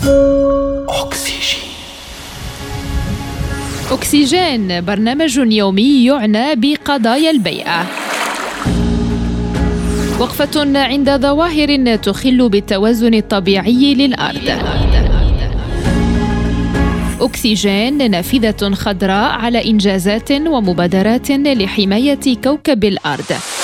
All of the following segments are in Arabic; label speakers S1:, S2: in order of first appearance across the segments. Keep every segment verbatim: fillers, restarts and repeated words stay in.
S1: أكسجين.
S2: أكسجين برنامج يومي يعنى بقضايا البيئة. وقفة عند ظواهر تخل بالتوازن الطبيعي للأرض. أكسجين نافذة خضراء على إنجازات ومبادرات لحماية كوكب الأرض.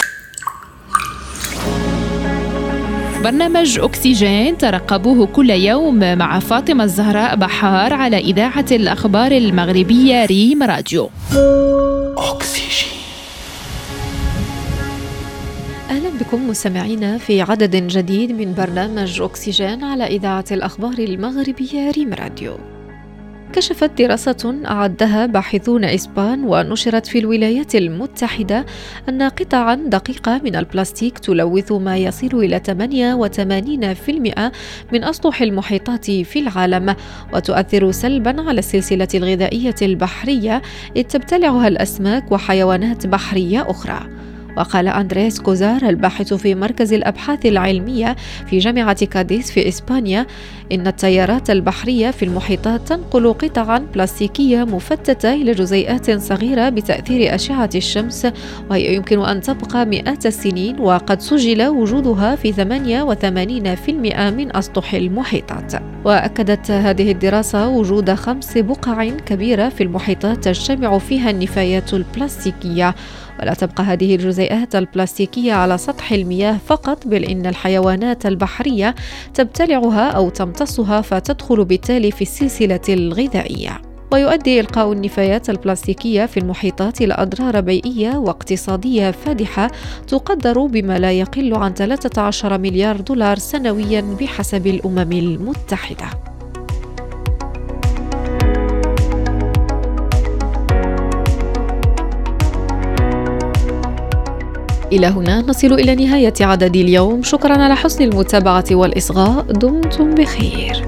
S2: برنامج أكسجين ترقبوه كل يوم مع فاطمة الزهراء بحار على إذاعة الأخبار المغربية ريم راديو.
S1: أكسجين.
S3: أهلا بكم مستمعينا في عدد جديد من برنامج أكسجين على إذاعة الأخبار المغربية ريم راديو. كشفت دراسة أعدها باحثون إسبان ونشرت في الولايات المتحدة أن قطعا دقيقة من البلاستيك تلوث ما يصل إلى ثمانية وثمانين بالمئة من أسطح المحيطات في العالم، وتؤثر سلبا على السلسلة الغذائية البحرية إذ تبتلعها الأسماك وحيوانات بحرية أخرى. وقال أندريس كوزار الباحث في مركز الأبحاث العلمية في جامعة كاديس في إسبانيا إن التيارات البحرية في المحيطات تنقل قطعا بلاستيكية مفتتة إلى جزيئات صغيرة بتأثير أشعة الشمس، وهي يمكن أن تبقى مئات السنين، وقد سجل وجودها في ثمانية وثمانين بالمئة من أسطح المحيطات. وأكدت هذه الدراسة وجود خمس بقع كبيرة في المحيطات تجتمع فيها النفايات البلاستيكية، ولا تبقى هذه الجزيئات البلاستيكية على سطح المياه فقط، بل إن الحيوانات البحرية تبتلعها أو تمتصها فتدخل بالتالي في السلسلة الغذائية. ويؤدي إلقاء النفايات البلاستيكية في المحيطات إلى أضرار بيئية واقتصادية فادحة تقدر بما لا يقل عن ثلاثة عشر مليار دولار سنويا بحسب الأمم المتحدة. إلى هنا نصل إلى نهاية عدد اليوم. شكرا على حسن المتابعة والإصغاء. دمتم بخير.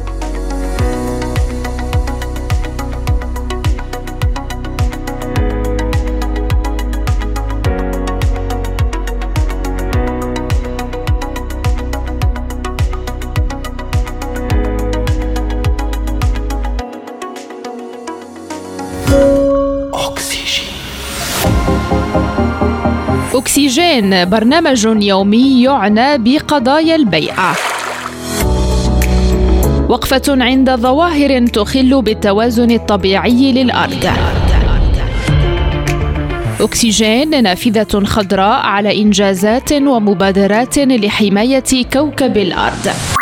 S2: أكسجين برنامج يومي يعنى بقضايا البيئة. وقفة عند ظواهر تخل بالتوازن الطبيعي للأرض. أكسجين نافذة خضراء على إنجازات ومبادرات لحماية كوكب الأرض.